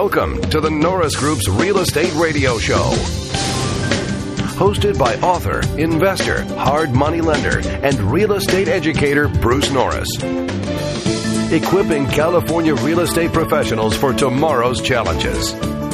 Welcome to the Norris Group's Real Estate Radio Show. Hosted by author, investor, hard money lender, and real estate educator Bruce Norris. Equipping California real estate professionals for tomorrow's challenges.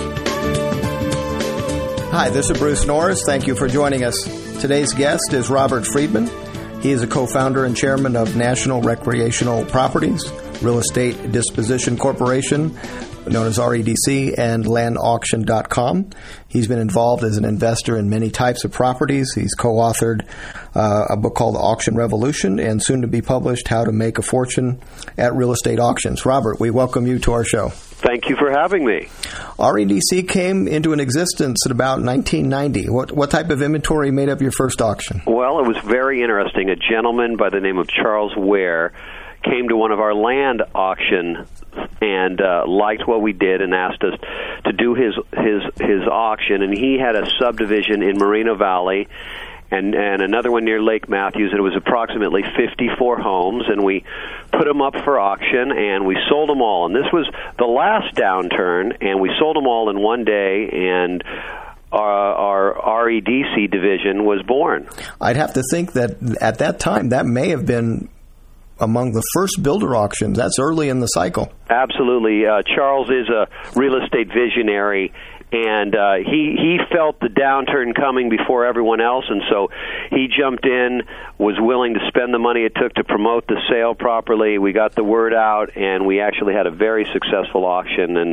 Hi, this is Bruce Norris. Thank you for joining us. Today's guest is Robert Friedman. He is a co-founder and chairman of National Recreational Properties, Real Estate Disposition Corporation, known as REDC, and landauction.com. He's been involved as an investor in many types of properties. He's co-authored a book called The Auction Revolution and soon to be published, How to Make a Fortune at Real Estate Auctions. Robert, we welcome you to our show. Thank you for having me. REDC came into an existence at about 1990. What type of inventory made up your first auction? Well, it was very interesting. A gentleman by the name of Charles Ware came to one of our land auction and liked what we did and asked us to do his auction. And he had a subdivision in Moreno Valley and another one near Lake Matthews, and it was approximately 54 homes, and we put them up for auction, and we sold them all. And this was the last downturn, and we sold them all in one day, and our REDC division was born. I'd have to think that at that time, that may have been among the first builder auctions. That's early in the cycle. Absolutely. Charles is a real estate visionary, and he felt the downturn coming before everyone else, and so he jumped in, was willing to spend the money it took to promote the sale properly. We got the word out, and we actually had a very successful auction, and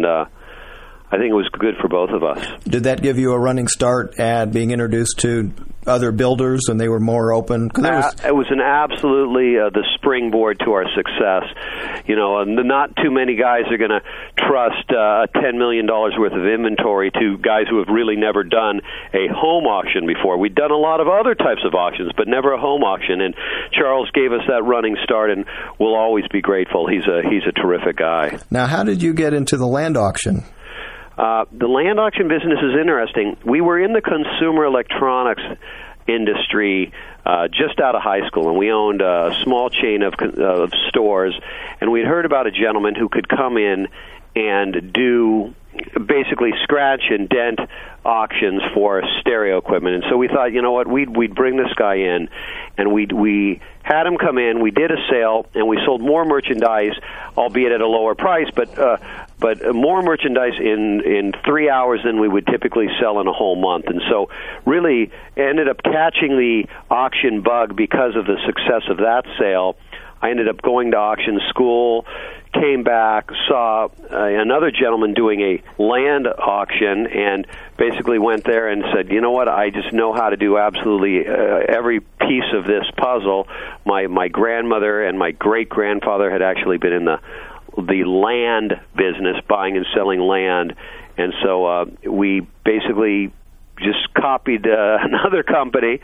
I think it was good for both of us. Did that give you a running start at being introduced to other builders and they were more open? It was an absolutely the springboard to our success. You know, not too many guys are going to trust $10 million worth of inventory to guys who have really never done a home auction before. We'd done a lot of other types of auctions, but never a home auction. And Charles gave us that running start, and we'll always be grateful. He's a terrific guy. Now, how did you get into the land auction? The land auction business is interesting. We were in the consumer electronics industry just out of high school, and we owned a small chain of stores, and we'd heard about a gentleman who could come in and do basically scratch and dent auctions for stereo equipment. And so we thought, you know what, we'd bring this guy in, and we had him come in, we did a sale, and we sold more merchandise, albeit at a lower price, but more merchandise in 3 hours than we would typically sell in a whole month. And so really ended up catching the auction bug because of the success of that sale. I ended up going to auction school, came back, saw another gentleman doing a land auction, and basically went there and said, you know what, I just know how to do absolutely every piece of this puzzle. My grandmother and my great-grandfather had actually been in the land business, buying and selling land, and so we basically just copied another company.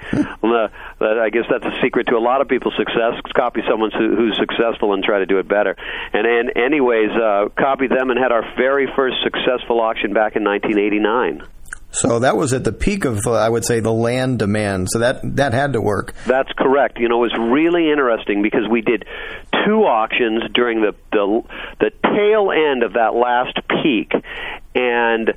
I guess that's a secret to a lot of people's success. Copy someone who's successful and try to do it better. And anyways, copied them and had our very first successful auction back in 1989. So that was at the peak of, I would say, the land demand. So that had to work. That's correct. You know, it was really interesting because we did two auctions during the tail end of that last peak, and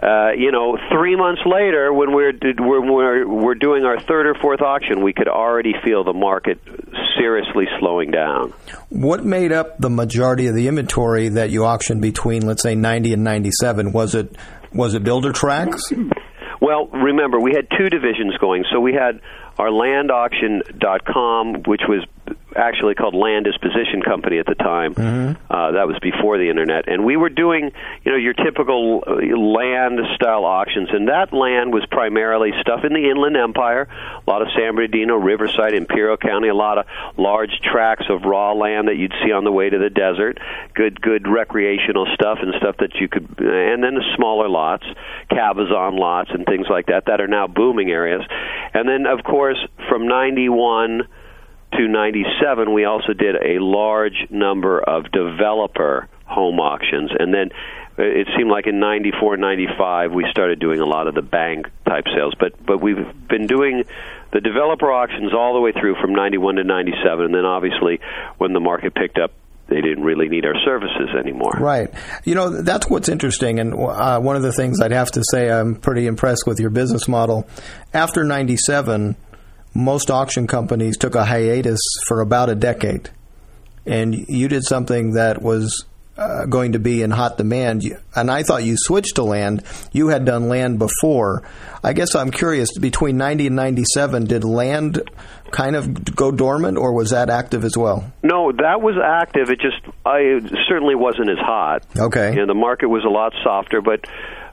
3 months later, when we're doing our third or fourth auction, we could already feel the market seriously slowing down. What made up the majority of the inventory that you auctioned between, let's say, 90 and 97? Was it builder tracks? Well, remember, we had two divisions going. So we had our landauction.com, which was actually called Land Disposition Company at the time. Mm-hmm. That was before the Internet. And we were doing, your typical land-style auctions. And that land was primarily stuff in the Inland Empire, a lot of San Bernardino, Riverside, Imperial County, a lot of large tracts of raw land that you'd see on the way to the desert, good recreational stuff and stuff that you could, and then the smaller lots, cabazon lots and things like that are now booming areas. And then, of course, from 91 to 97, we also did a large number of developer home auctions. And then it seemed like in 94, 95, we started doing a lot of the bank-type sales. But we've been doing the developer auctions all the way through from 91 to 97. And then obviously when the market picked up didn't really need our services anymore. Right. That's what's interesting. And one of the things I'd have to say, I'm pretty impressed with your business model. After 97, most auction companies took a hiatus for about a decade. And you did something that was going to be in hot demand. And I thought you switched to land. You had done land before. I guess I'm curious, between 90 and 97, did land kind of go dormant, or was that active as well? No, that was active. It certainly wasn't as hot. Okay. The market was a lot softer, but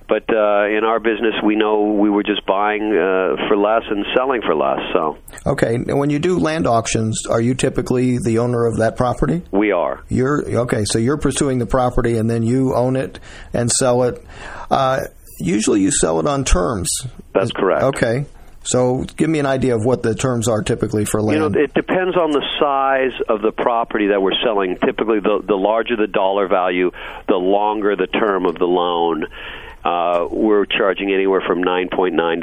in our business, we know we were just buying for less and selling for less. So. Okay. Now, when you do land auctions, are you typically the owner of that property? We are. So you're pursuing the property, and then you own it and sell it. Usually you sell it on terms. That's correct. Okay. So give me an idea of what the terms are typically for land. It depends on the size of the property that we're selling. Typically, the larger the dollar value, the longer the term of the loan. We're charging anywhere from 9.9 to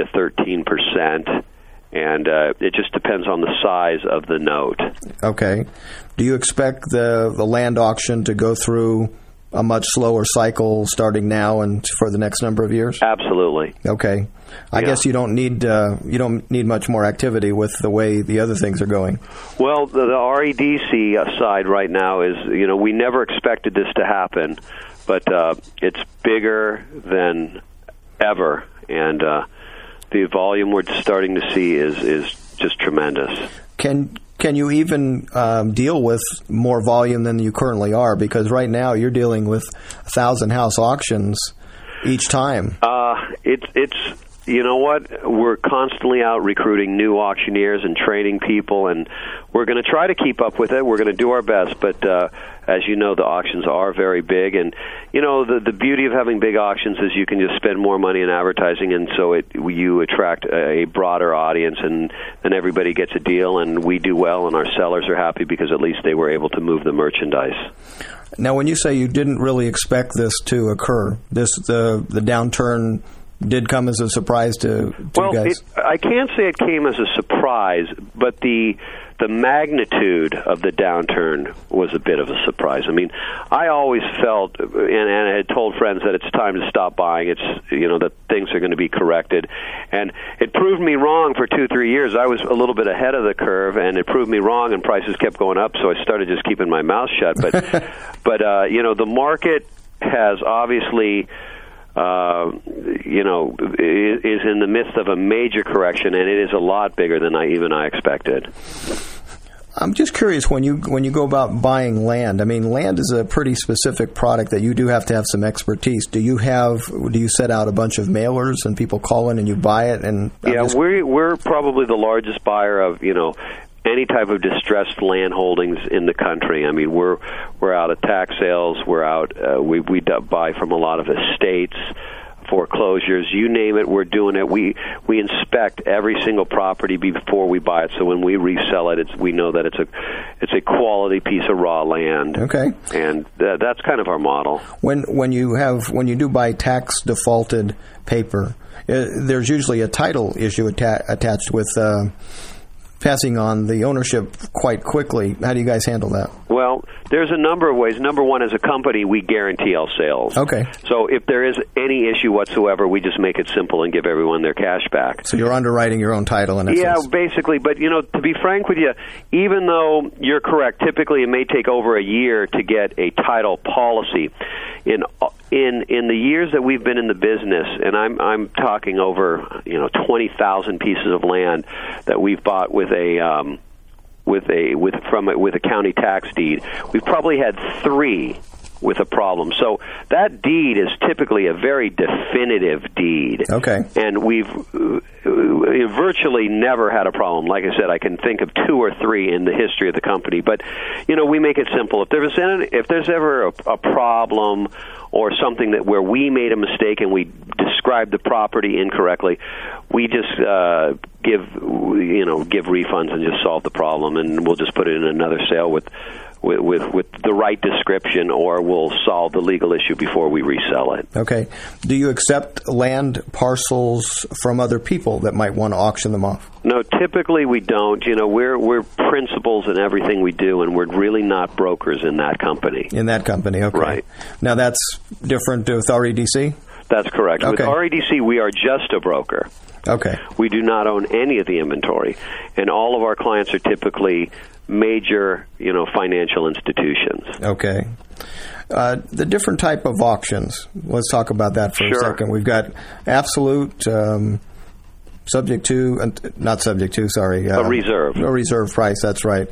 13%, and it just depends on the size of the note. Okay. Do you expect the land auction to go through a much slower cycle starting now and for the next number of years? Absolutely. Okay. I guess you don't need much more activity with the way the other things are going. Well, the REDC side right now is, we never expected this to happen, but it's bigger than ever, and the volume we're starting to see is just tremendous. Can you even deal with more volume than you currently are? Because right now you're dealing with 1,000 house auctions each time. It's you know what? We're constantly out recruiting new auctioneers and training people, and we're going to try to keep up with it. We're going to do our best, but as you know, the auctions are very big, and the beauty of having big auctions is you can just spend more money in advertising, and so you attract a broader audience, and then everybody gets a deal, and we do well, and our sellers are happy because at least they were able to move the merchandise. Now, when you say you didn't really expect this to occur, the downturn did come as a surprise to you guys? I can't say it came as a surprise, but the magnitude of the downturn was a bit of a surprise. I mean, I always felt, and I had told friends that it's time to stop buying. It's, that things are going to be corrected. And it proved me wrong for 2-3 years. I was a little bit ahead of the curve, and it proved me wrong, and prices kept going up, so I started just keeping my mouth shut. But, the market has obviously... is in the midst of a major correction, and it is a lot bigger than I expected. I'm just curious, when you go about buying land, I mean, land is a pretty specific product that you do have to have some expertise. Do you set out a bunch of mailers and people call in and you buy it? And we're probably the largest buyer of, any type of distressed land holdings in the country. I mean, we're out of tax sales. We're out. We buy from a lot of estates, foreclosures, you name it. We're doing it. We inspect every single property before we buy it. So when we resell it, we know that it's a quality piece of raw land. Okay, and that's kind of our model. When you do buy tax defaulted paper, there's usually a title issue attached with. Passing on the ownership quite quickly. How do you guys handle that? Well, there's a number of ways. Number one, as a company, we guarantee all sales. Okay. So if there is any issue whatsoever, we just make it simple and give everyone their cash back. So you're underwriting your own title in essence? Yeah, basically. But, to be frank with you, even though you're correct, typically it may take over a year to get a title policy. In the years that we've been in the business, and I'm talking over 20,000 pieces of land that we've bought with a county tax deed, we've probably had 3 with a problem. So that deed is typically a very definitive deed. Okay. And we've virtually never had a problem. Like I said, I can think of 2 or 3 in the history of the company. But, we make it simple. If there's ever a problem or something where we made a mistake and we described the property incorrectly, we just give refunds and just solve the problem, and we'll just put it in another sale with with the right description, or we'll solve the legal issue before we resell it. Okay. Do you accept land parcels from other people that might want to auction them off? No, typically we don't. We're principals in everything we do, and we're really not brokers in that company. In that company, okay. Right. Now that's different with REDC? That's correct. Okay. With REDC, we are just a broker. Okay. We do not own any of the inventory, and all of our clients are typically major, financial institutions. Okay. The different type of auctions. Let's talk about that for a second. We've got absolute, subject to, not subject to, sorry. A reserve. A reserve price, that's right.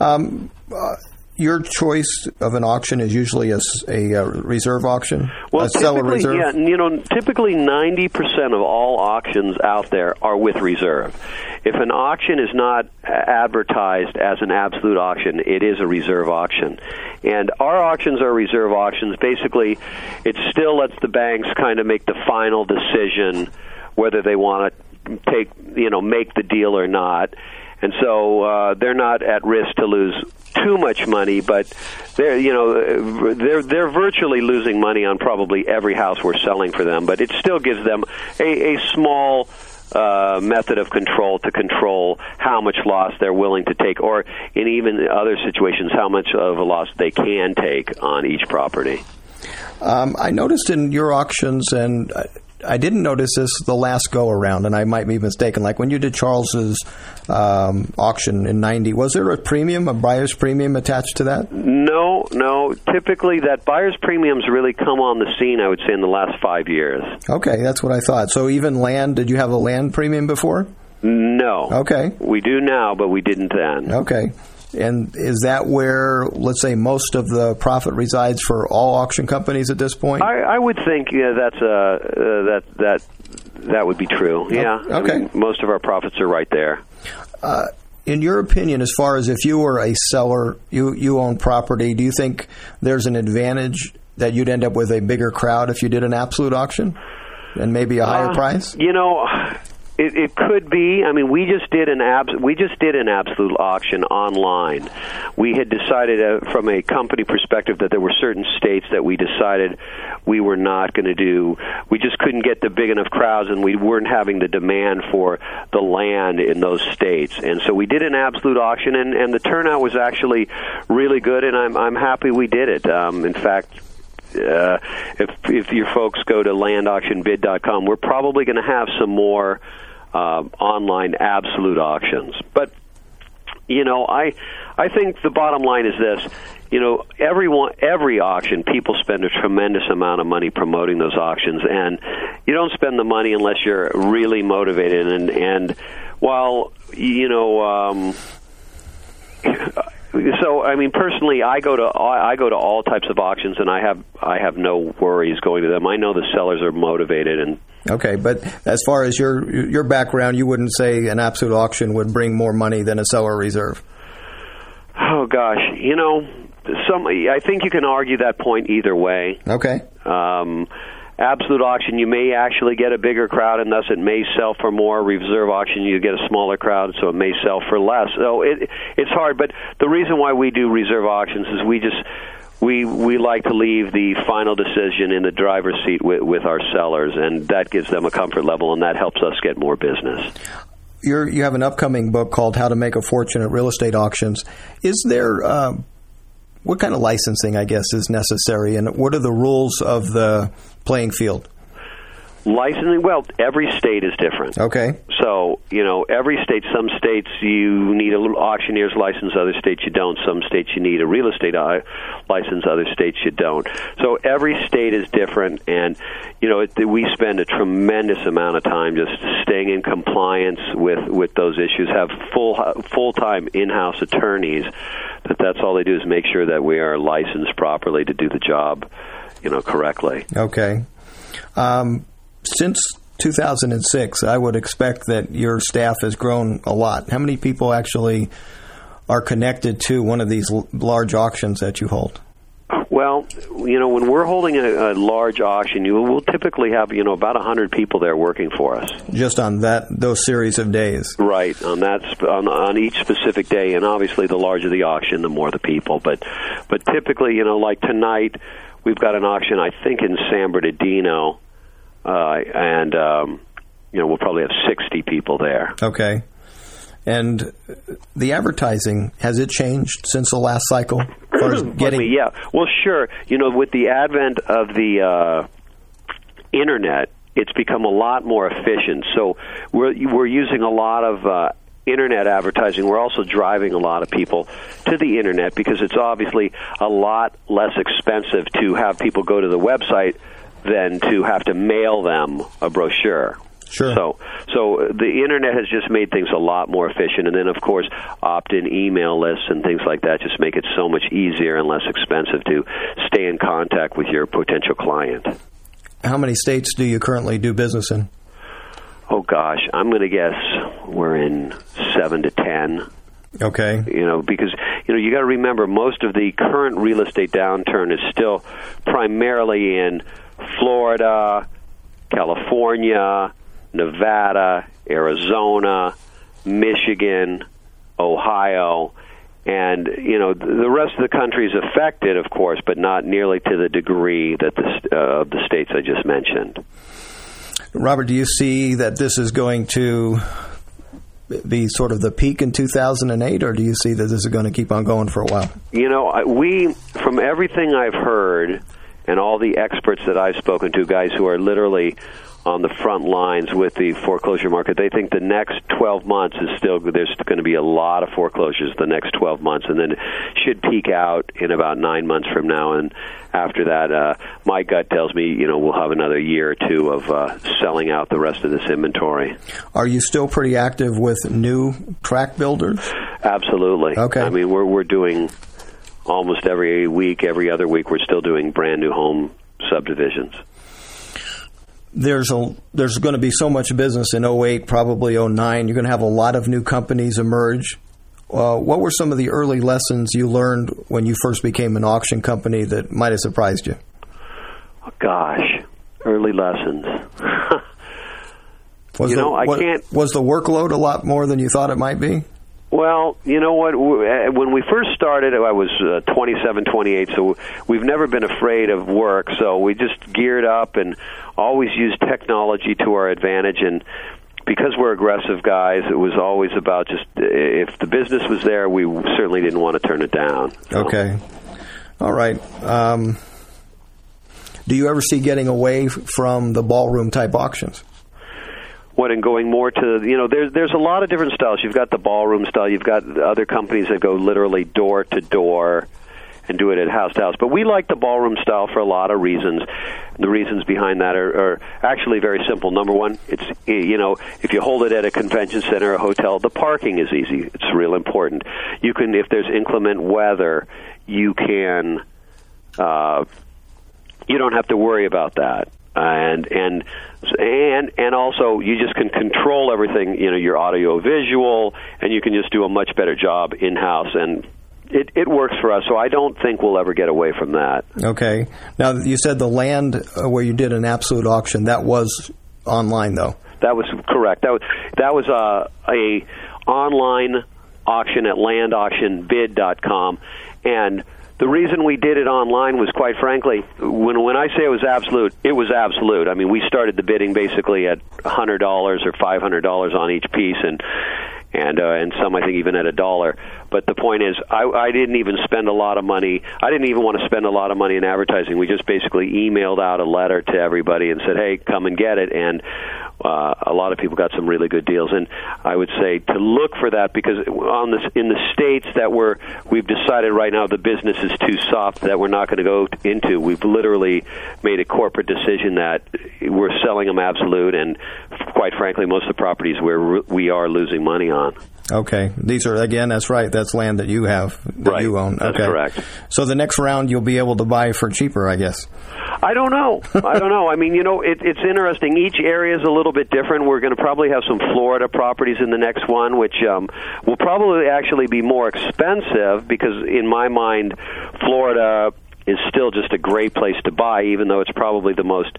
Your choice of an auction is usually a reserve auction? Well, a seller reserve? Yeah, typically 90% of all auctions out there are with reserve. If an auction is not advertised as an absolute auction, it is a reserve auction. And our auctions are reserve auctions. Basically, it still lets the banks kind of make the final decision whether they want to make the deal or not. And so they're not at risk to lose too much money, but they're virtually losing money on probably every house we're selling for them. But it still gives them a small method of control to control how much loss they're willing to take, or in even other situations, how much of a loss they can take on each property. I noticed in your auctions, and I didn't notice this the last go-around, and I might be mistaken. Like when you did Charles's auction in 90, was there a buyer's premium attached to that? No. Typically, that buyer's premium's really come on the scene, I would say, in the last 5 years. Okay, that's what I thought. So even land, did you have a land premium before? No. Okay. We do now, but we didn't then. Okay. And is that where, let's say, most of the profit resides for all auction companies at this point? I would think that would be true. Yeah. Okay. I mean, most of our profits are right there. In your opinion, as far as if you were a seller, you own property, do you think there's an advantage that you'd end up with a bigger crowd if you did an absolute auction and maybe a higher price? It could be. I mean, we just did an absolute auction online. We had decided from a company perspective that there were certain states that we decided we were not going to do. We just couldn't get the big enough crowds, and we weren't having the demand for the land in those states. And so we did an absolute auction, and the turnout was actually really good, and I'm happy we did it. In fact, if your folks go to landauctionbid.com, we're probably going to have some more online absolute auctions. But, I think the bottom line is this. Every auction, people spend a tremendous amount of money promoting those auctions, and you don't spend the money unless you're really motivated. And while, so, I mean, personally, I go to all types of auctions, and I have no worries going to them. I know the sellers are motivated. And okay, but as far as your background, you wouldn't say an absolute auction would bring more money than a seller reserve? Oh gosh, I think you can argue that point either way. Okay. Absolute auction, you may actually get a bigger crowd, and thus it may sell for more. Reserve auction, you get a smaller crowd, so it may sell for less. So it's hard, but the reason why we do reserve auctions is we like to leave the final decision in the driver's seat with our sellers, and that gives them a comfort level, and that helps us get more business. You have an upcoming book called How to Make a Fortune at Real Estate Auctions. Is there what kind of licensing, I guess, is necessary, and what are the rules of the playing field? Licensing, well, every state is different. Okay. So, every state, some states you need an auctioneer's license, other states you don't. Some states you need a real estate license, other states you don't. So every state is different, and, we spend a tremendous amount of time just staying in compliance with those issues, have full-time in-house attorneys. That's all they do is make sure that we are licensed properly to do the job, correctly. Okay. Since 2006, I would expect that your staff has grown a lot. How many people actually are connected to one of these large auctions that you hold? Well, when we're holding a large auction, we'll typically have, about 100 people there working for us. Just on those series of days. Right, on each specific day, and obviously the larger the auction, the more the people. But typically, like tonight, we've got an auction, I think, in San Bernardino, and we'll probably have 60 people there. Okay. And the advertising, has it changed since the last cycle? Yeah. Well, sure. With the advent of the Internet, it's become a lot more efficient. So we're using a lot of Internet advertising. We're also driving a lot of people to the Internet because it's obviously a lot less expensive to have people go to the website than to have to mail them a brochure. Sure. So the Internet has just made things a lot more efficient. And then, of course, opt-in email lists and things like that just make it so much easier and less expensive to stay in contact with your potential client. How many states do you currently do business in? Oh, gosh. I'm going to guess we're in 7 to 10. Okay. Because, you got to remember, most of the current real estate downturn is still primarily in Florida, California, Nevada, Arizona, Michigan, Ohio, and the rest of the country is affected, of course, but not nearly to the degree that the states I just mentioned. Robert, do you see that this is going to be sort of the peak in 2008, or do you see that this is going to keep on going for a while? From everything I've heard and all the experts that I've spoken to, guys who are literally on the front lines with the foreclosure market, they think the next 12 months there's going to be a lot of foreclosures the next 12 months, and then it should peak out in about 9 months from now. And after that, my gut tells me, we'll have another year or two of selling out the rest of this inventory. Are you still pretty active with new tract builders? Absolutely. Okay. I mean, we're doing almost every week, every other week, we're still doing brand new home subdivisions. There's going to be so much business in 2008, probably 2009. You're going to have a lot of new companies emerge. What were some of the early lessons you learned when you first became an auction company that might have surprised you? Oh, gosh, early lessons. Was the workload a lot more than you thought it might be? Well, you know what? When we first started, I was 27, 28, so we've never been afraid of work. So we just geared up and always used technology to our advantage. And because we're aggressive guys, it was always about just if the business was there, we certainly didn't want to turn it down. So. Okay. All right. Do you ever see getting away from the ballroom-type auctions? And going more to, there's a lot of different styles. You've got the ballroom style. You've got other companies that go literally door to door and do it at house to house. But we like the ballroom style for a lot of reasons. The reasons behind that are actually very simple. Number one, it's, if you hold it at a convention center or a hotel, the parking is easy. It's real important. You can, if there's inclement weather, you can, you don't have to worry about that. And also you just can control everything, your audio visual, and you can just do a much better job in-house, and it works for us, so I don't think we'll ever get away from that. Okay. Now, you said the land where you did an absolute auction, that was online, though. That was correct. That was a online auction at landauctionbid.com, and the reason we did it online was, quite frankly, when I say it was absolute, it was absolute. I mean, we started the bidding basically at $100 or $500 on each piece, and some I think even at $1. But the point is, I didn't even spend a lot of money. I didn't even want to spend a lot of money in advertising. We just basically emailed out a letter to everybody and said, "Hey, come and get it." And a lot of people got some really good deals. And I would say to look for that, because in the states that we've decided right now the business is too soft that we're not going to go into. We've literally made a corporate decision that we're selling them absolute, and quite frankly, most of the properties we are losing money on. Okay. These are, again, that's right. That's land that you have, that you own. That's correct. So the next round you'll be able to buy for cheaper, I guess. I don't know. I mean, it's interesting. Each area is a little bit different. We're going to probably have some Florida properties in the next one, which will probably actually be more expensive because, in my mind, Florida is still just a great place to buy, even though it's probably the most,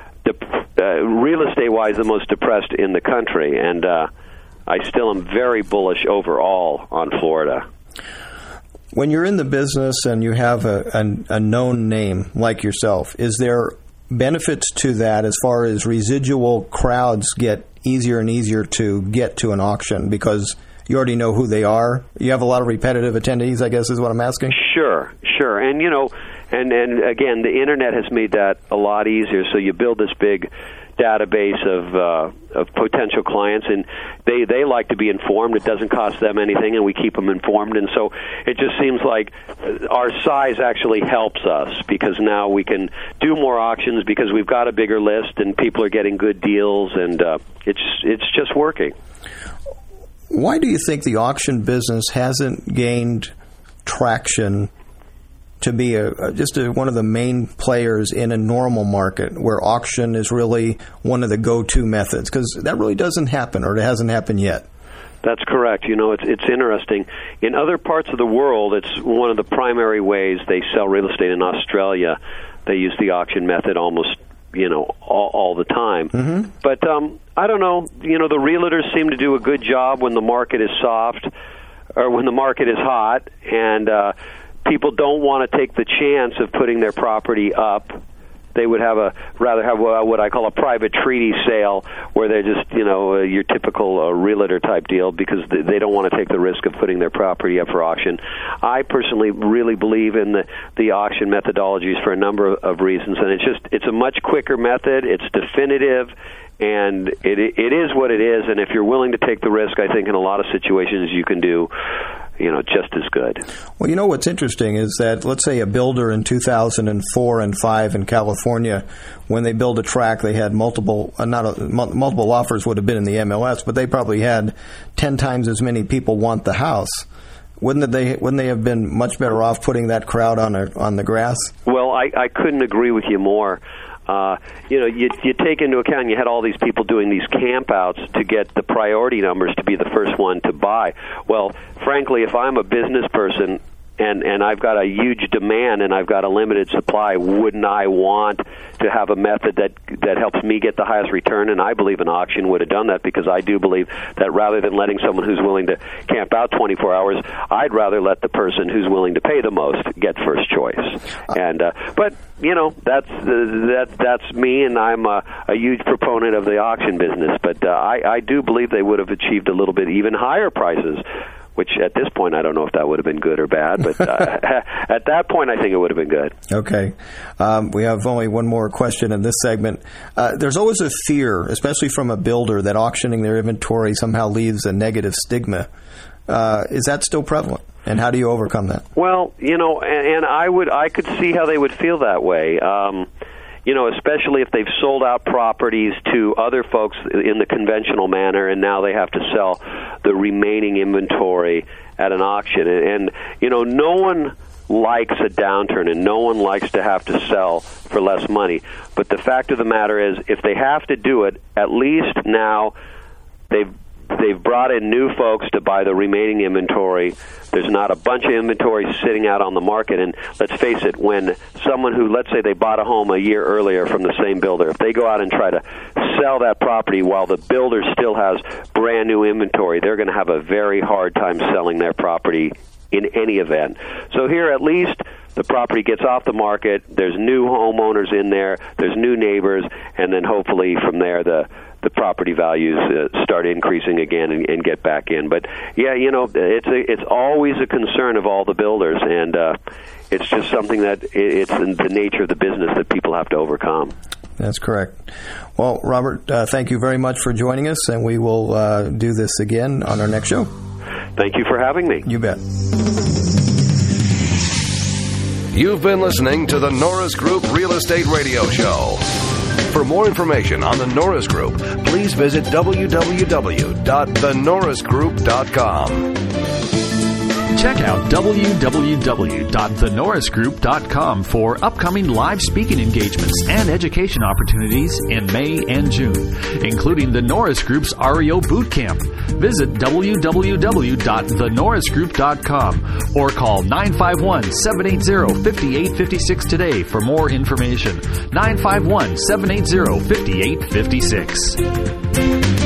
real estate-wise, the most depressed in the country. And I still am very bullish overall on Florida. When you're in the business and you have a known name like yourself, is there benefits to that as far as residual crowds get easier and easier to get to an auction because you already know who they are? You have a lot of repetitive attendees, I guess is what I'm asking? Sure. And, and again, the Internet has made that a lot easier. So you build this big database of potential clients, and they like to be informed. It doesn't cost them anything, and we keep them informed. And so it just seems like our size actually helps us because now we can do more auctions because we've got a bigger list and people are getting good deals, and it's just working. Why do you think the auction business hasn't gained traction to be one of the main players in a normal market where auction is really one of the go-to methods? Because that really doesn't happen, or it hasn't happened yet. That's correct. It's interesting. In other parts of the world, it's one of the primary ways they sell real estate. In Australia, they use the auction method almost, all the time. Mm-hmm. But I don't know. The realtors seem to do a good job when the market is soft or when the market is hot, and people don't want to take the chance of putting their property up. They would rather have what I call a private treaty sale, where they're just your typical realtor type deal because they don't want to take the risk of putting their property up for auction. I personally really believe in the auction methodologies for a number of reasons, and it's a much quicker method. It's definitive. And it is what it is, and if you're willing to take the risk, I think in a lot of situations you can do, just as good. Well, what's interesting is that, let's say a builder in 2004 and 5 in California, when they build a tract, they had multiple offers would have been in the MLS, but they probably had 10 times as many people want the house. Wouldn't they have been much better off putting that crowd on the grass? Well, I couldn't agree with you more. You take into account you had all these people doing these campouts to get the priority numbers to be the first one to buy. Well, frankly, if I'm a business person and I've got a huge demand and I've got a limited supply, wouldn't I want to have a method that helps me get the highest return? And I believe an auction would have done that, because I do believe that rather than letting someone who's willing to camp out 24 hours, I'd rather let the person who's willing to pay the most get first choice. And but that's me, and I'm a huge proponent of the auction business. But I do believe they would have achieved a little bit even higher prices, which at this point I don't know if that would have been good or bad, but at that point I think it would have been good. Okay. We have only one more question in this segment. There's always a fear, especially from a builder, that auctioning their inventory somehow leaves a negative stigma. Is that still prevalent? And how do you overcome that? Well, and I could see how they would feel that way. Especially if they've sold out properties to other folks in the conventional manner, and now they have to sell the remaining inventory at an auction. And no one likes a downturn, and no one likes to have to sell for less money. But the fact of the matter is, if they have to do it, at least now they've brought in new folks to buy the remaining inventory. There's not a bunch of inventory sitting out on the market. And let's face it, when someone who, let's say they bought a home a year earlier from the same builder, if they go out and try to sell that property while the builder still has brand new inventory, they're going to have a very hard time selling their property in any event. So here, at least, the property gets off the market, there's new homeowners in there, there's new neighbors, and then hopefully from there the property values start increasing again and get back in. But yeah, it's always a concern of all the builders, and it's just something that it's in the nature of the business that people have to overcome. That's correct. Well, Robert, thank you very much for joining us, and we will do this again on our next show. Thank you for having me. You bet. You've been listening to the Norris Group Real Estate Radio Show. For more information on the Norris Group, please visit www.thenorrisgroup.com. Check out www.thenorrisgroup.com for upcoming live speaking engagements and education opportunities in May and June, including the Norris Group's REO Boot Camp. Visit www.thenorrisgroup.com or call 951-780-5856 today for more information. 951-780-5856.